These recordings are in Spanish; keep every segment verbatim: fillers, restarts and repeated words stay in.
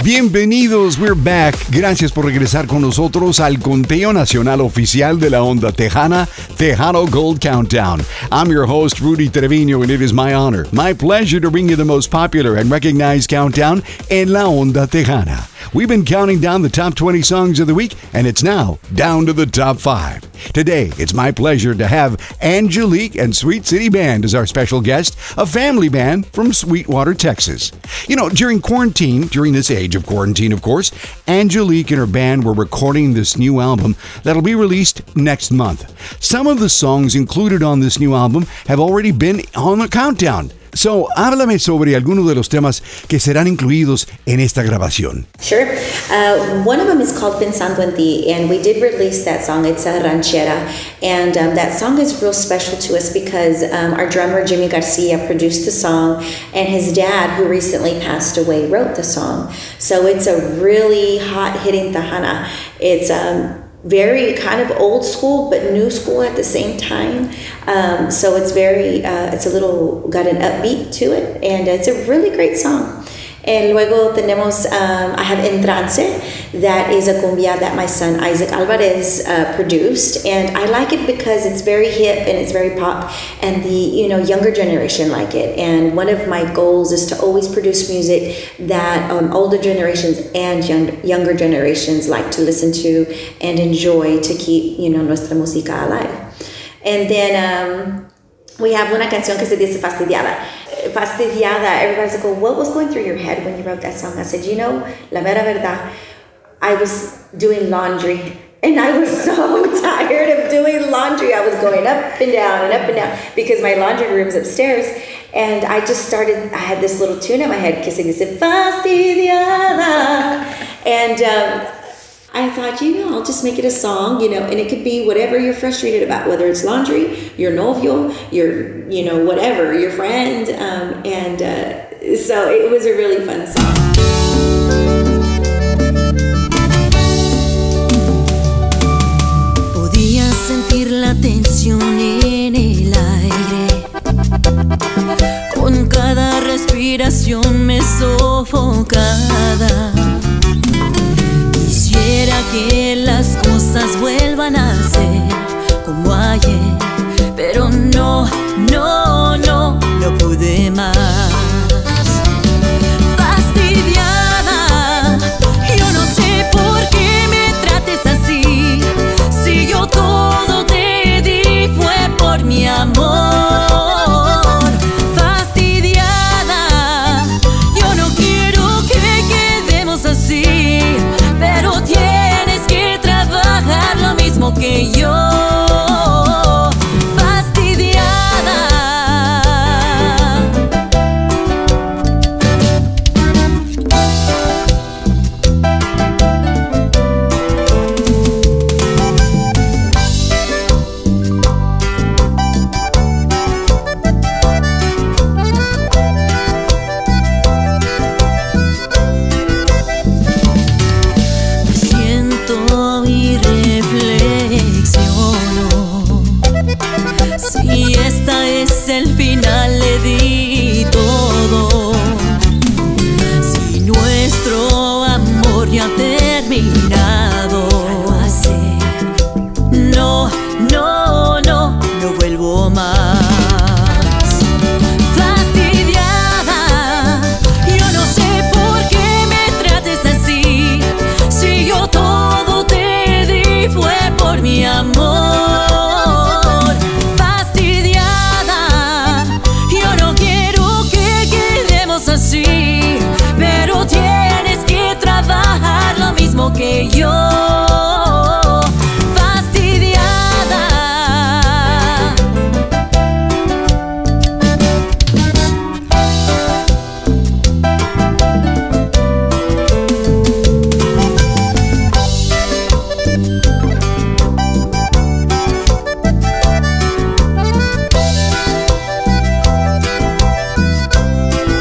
Bienvenidos, we're back. Gracias por regresar con nosotros al conteo nacional oficial de la onda tejana, Tejano Gold Countdown. I'm your host, Rudy Trevino, and it is my honor, my pleasure to bring you the most popular and recognized countdown en la onda tejana. We've been counting down the top twenty songs of the week, and it's now down to the top five. Today, it's my pleasure to have Angelique and Sweet City Band as our special guest, a family band from Sweetwater, Texas. You know, during quarantine, during this age of quarantine, of course, Angelique and her band were recording this new album that'll be released next month. Some of the songs included on this new album have already been on the countdown. So, háblame sobre algunos de los temas que serán incluidos en esta grabación. Sure. Uh, one of them is called Pensando en Ti, and we did release that song. It's a ranchera, and um, that song is real special to us because um, our drummer, Jimmy Garcia, produced the song, and his dad, who recently passed away, wrote the song. So it's a really hot-hitting Tejana. It's um, very kind of old school, but new school at the same time. Um, so it's very, uh, it's a little, got an upbeat to it, and it's a really great song. And luego tenemos, um, I have En Trance, that is a cumbia that my son Isaac Alvarez uh, produced, and I like it because it's very hip and it's very pop, and the you know younger generation like it. And one of my goals is to always produce music that um, older generations and young, younger generations like to listen to and enjoy to keep you know nuestra música alive. And then um, we have una canción que se dice Fastidiada. Fastidiada, everybody's like, well, what was going through your head when you wrote that song? I said, you know, la mera verdad, I was doing laundry, and I was so tired of doing laundry. I was going up and down and up and down because my laundry room's upstairs, and I just started, I had this little tune in my head, que se dice Fastidiada, and um, I thought, you know, I'll just make it a song, you know, and it could be whatever you're frustrated about, whether it's laundry, your novio, your, you know, whatever, your friend. Um, and uh, so it was a really fun song. Podía sentir la tensión en el aire. Con cada respiración me sofocaba. Quisiera que las cosas vuelvan a ser como ayer, pero no, no, no, no pude más. Fastidiada, yo no sé por qué me trates así, si yo todo te di fue por mi amor. Fastidiada, yo no quiero que quedemos así, pero tienes que trabajar lo mismo que yo. Fastidiada. Si esta es el final, le di todo. Si nuestro amor ya ha terminado, no, no, no, no vuelvo más. Fastidiada, yo no sé por qué me trates así, si yo todo te di fue por mi amor. Así, pero tienes que trabajar lo mismo que yo. Fastidiada.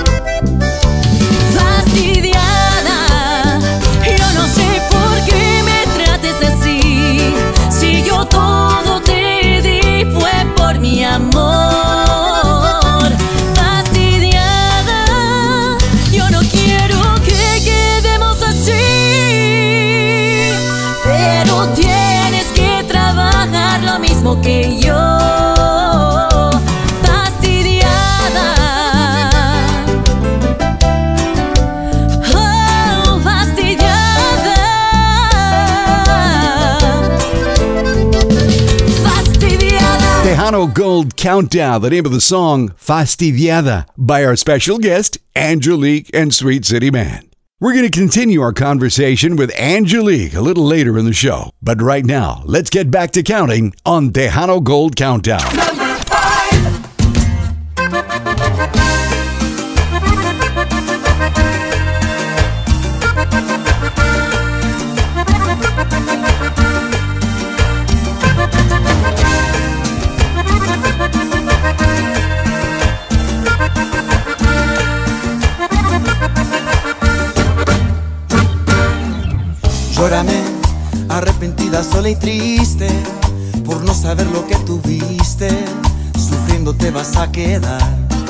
Fastidiada, yo no sé por qué me Tejano Gold Countdown, the name of the song, Fastidiada, by our special guest, Angelique and Sweet City Man. We're going to continue our conversation with Angelique a little later in the show. But right now, let's get back to counting on Tejano Gold Countdown. Number five. Llórame, arrepentida, sola y triste, por no saber lo que tuviste, sufriendo te vas a quedar.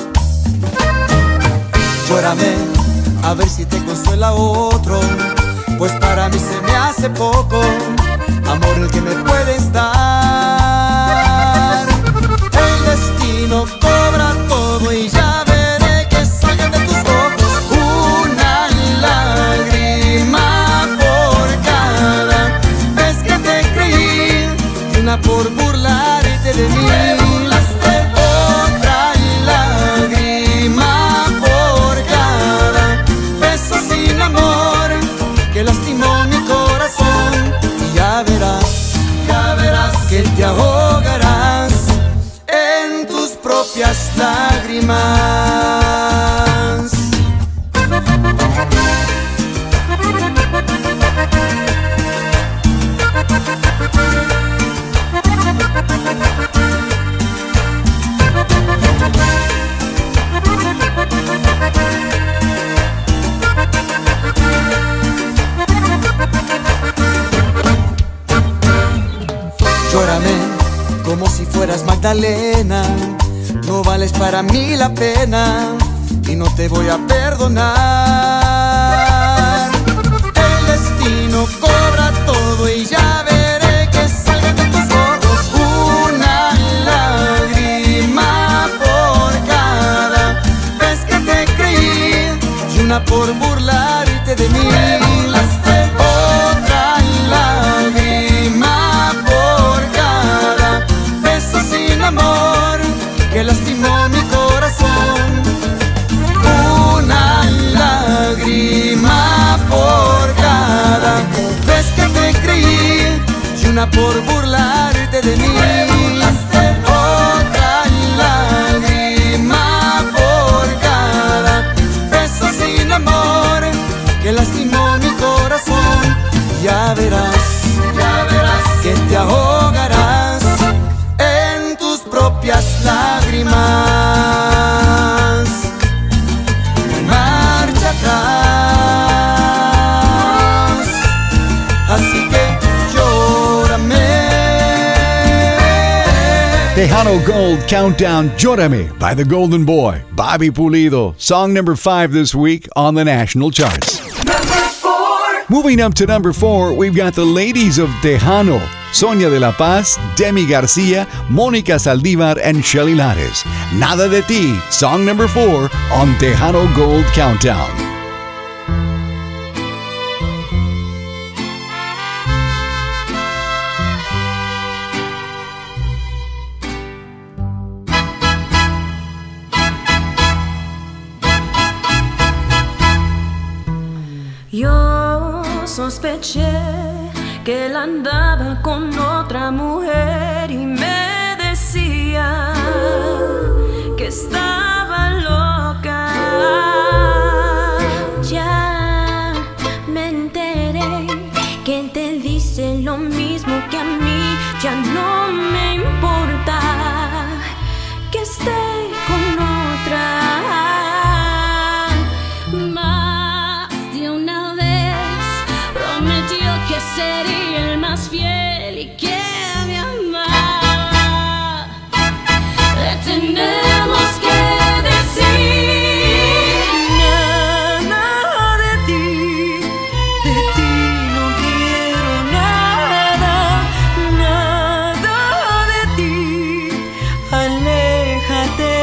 Llórame, a ver si te consuela otro, pues para mí se me hace poco, amor el que me puedes dar. El destino cobra todo y ya veré que salgan de tus ojos una lágrima por burlarte de mí. Otra lágrima por cada beso sin amor que lastimó mi corazón. Y ya verás, ya verás que te ahogarás en tus propias lágrimas. Llórame como si fueras Magdalena, no vales para mí la pena y no te voy a perdonar. El destino cobra todo y ya veré que salgan de tus ojos una lágrima por cada vez que te creí y una por burlarte de mí. Otra lágrima por cada beso sin amor que lastimó mi corazón. Una lágrima por cada vez que te creí y una por burlarte de mí. Otra lágrima por cada beso sin amor que lastimó mi corazón. Ya verás, ya verás que te ahogarás en tus propias lágrimas. Marcha atrás, así que llórame. Tejano Gold Countdown, Llórame by the Golden Boy, Bobby Pulido. Song number five this week on the national charts. Number four. Moving up to number four, we've got the ladies of Tejano, Sonia de la Paz, Demi Garcia, Mónica Saldívar, and Shelly Lares. Nada de ti, song number four on Tejano Gold Countdown. Yo sospeché que él andaba con otra mujer y me decía que estaba loca. Ya me enteré que él te dice lo mismo que a mí. Ya no me importa que esté con otra. Que sería el más fiel y que me amaba. Le tenemos que decir nada de ti, de ti no quiero nada, nada de ti. Aléjate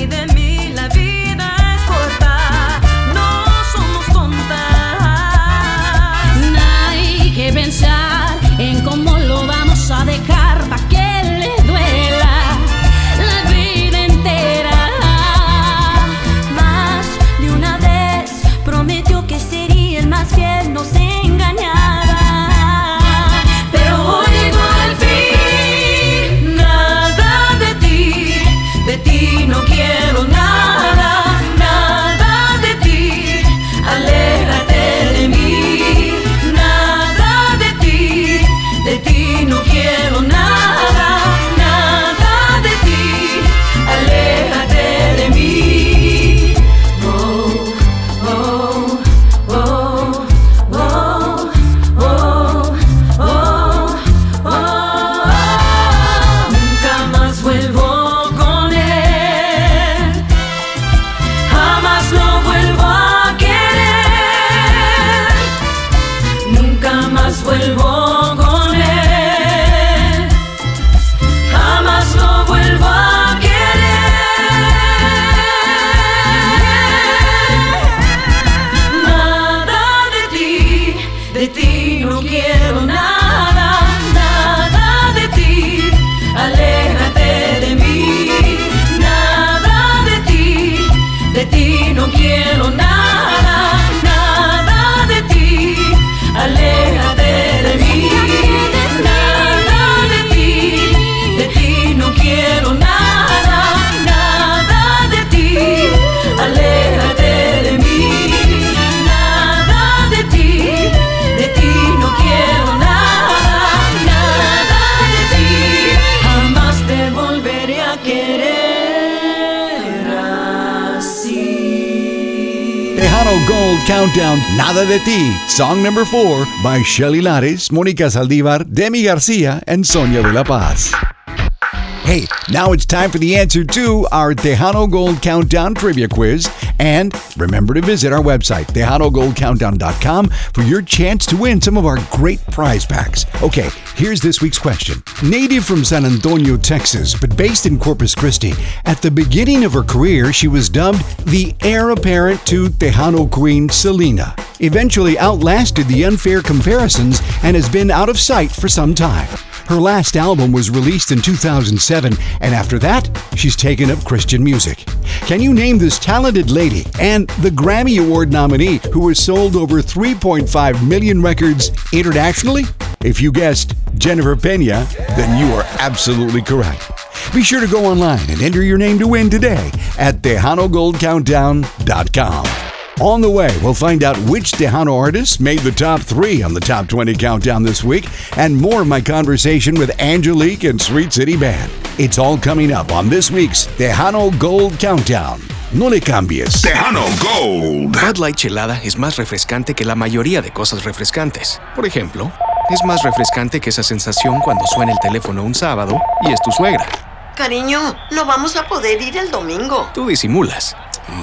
ti de mí, la vida es corta, no somos tontas. No hay que pensar en cómo lo vamos a dejar pa' que le duela la vida entera. Más de una vez prometió que sería el más fiel, no se engañaba. Pero hoy llegó el fin, nada de ti, de ti no quiero nada, nada de ti, aléjate de mí, nada de ti, de ti no quiero nada, nada de ti, aléjate de mí. Oh, oh, oh, oh, oh, oh, oh. Nunca más vuelvo con él, jamás lo vuelvo a querer, nunca más vuelvo con él, jamás lo vuelvo a querer. Nada de ti, de ti no quiero nada, nada de ti, aléjate de mí, nada de ti, de ti no quiero nada, nada de ti, aléjate de mí, nada de ti, de ti no quiero nada, nada de ti, aléjate de mí, nada de ti, de ti no quiero nada, nada de ti, jamás te volveré a querer así. Tejano Gold Countdown, Nada de Ti, song number four by Shelly Lares, Mónica Saldívar, Demi Garcia, and Sonia de la Paz. Hey, now it's time for the answer to our Tejano Gold Countdown trivia quiz. And remember to visit our website, tejano gold countdown dot com, for your chance to win some of our great prize packs. Okay, here's this week's question. Native from San Antonio, Texas, but based in Corpus Christi, at the beginning of her career, she was dubbed the heir apparent to Tejano queen Selena. Eventually outlasted the unfair comparisons and has been out of sight for some time. Her last album was released in two thousand seven, and after that, she's taken up Christian music. Can you name this talented lady and the Grammy Award nominee who has sold over three point five million records internationally? If you guessed Jennifer Pena, then you are absolutely correct. Be sure to go online and enter your name to win today at tejano gold countdown dot com. On the way, we'll find out which Tejano artists made the top three on the Top twenty Countdown this week, and more of my conversation with Angelique and Sweet City Band. It's all coming up on this week's Tejano Gold Countdown. No le cambies. Tejano Gold. Bud Light Chelada es más refrescante que la mayoría de cosas refrescantes. Por ejemplo, es más refrescante que esa sensación cuando suena el teléfono un sábado y es tu suegra. Cariño, no vamos a poder ir el domingo. Tú disimulas.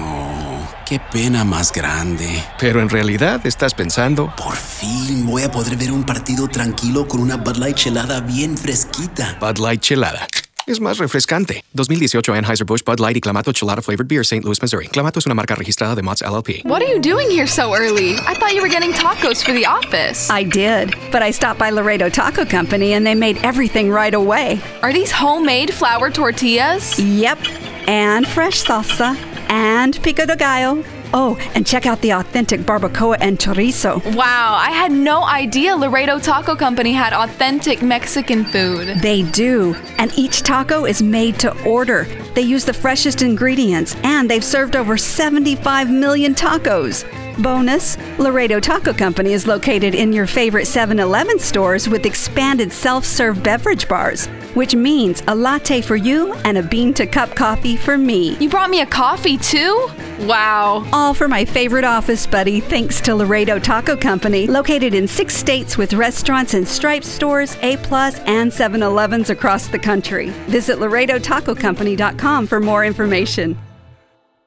Oh, qué pena más grande. Pero en realidad estás pensando, por fin voy a poder ver un partido tranquilo con una Bud Light Chelada bien fresquita. Bud Light Chelada es más refrescante. dos mil dieciocho Anheuser-Busch Bud Light y Clamato Chelada Flavored Beer, Saint Louis, Missouri. Clamato es una marca registrada de Mott's L L P. What are you doing here so early? I thought you were getting tacos for the office. I did, but I stopped by Laredo Taco Company and they made everything right away. Are these homemade flour tortillas? Yep, and fresh salsa and pico de gallo. Oh, and check out the authentic barbacoa and chorizo. Wow, I had no idea Laredo Taco Company had authentic Mexican food. They do, and each taco is made to order. They use the freshest ingredients, and they've served over seventy-five million tacos. Bonus, Laredo Taco Company is located in your favorite seven eleven stores with expanded self-serve beverage bars, which means a latte for you and a bean-to-cup coffee for me. You brought me a coffee, too? Wow. All for my favorite office buddy, thanks to Laredo Taco Company, located in six states with restaurants and Stripes stores, A-Plus, and seven elevens across the country. Visit laredo taco company dot com for more information.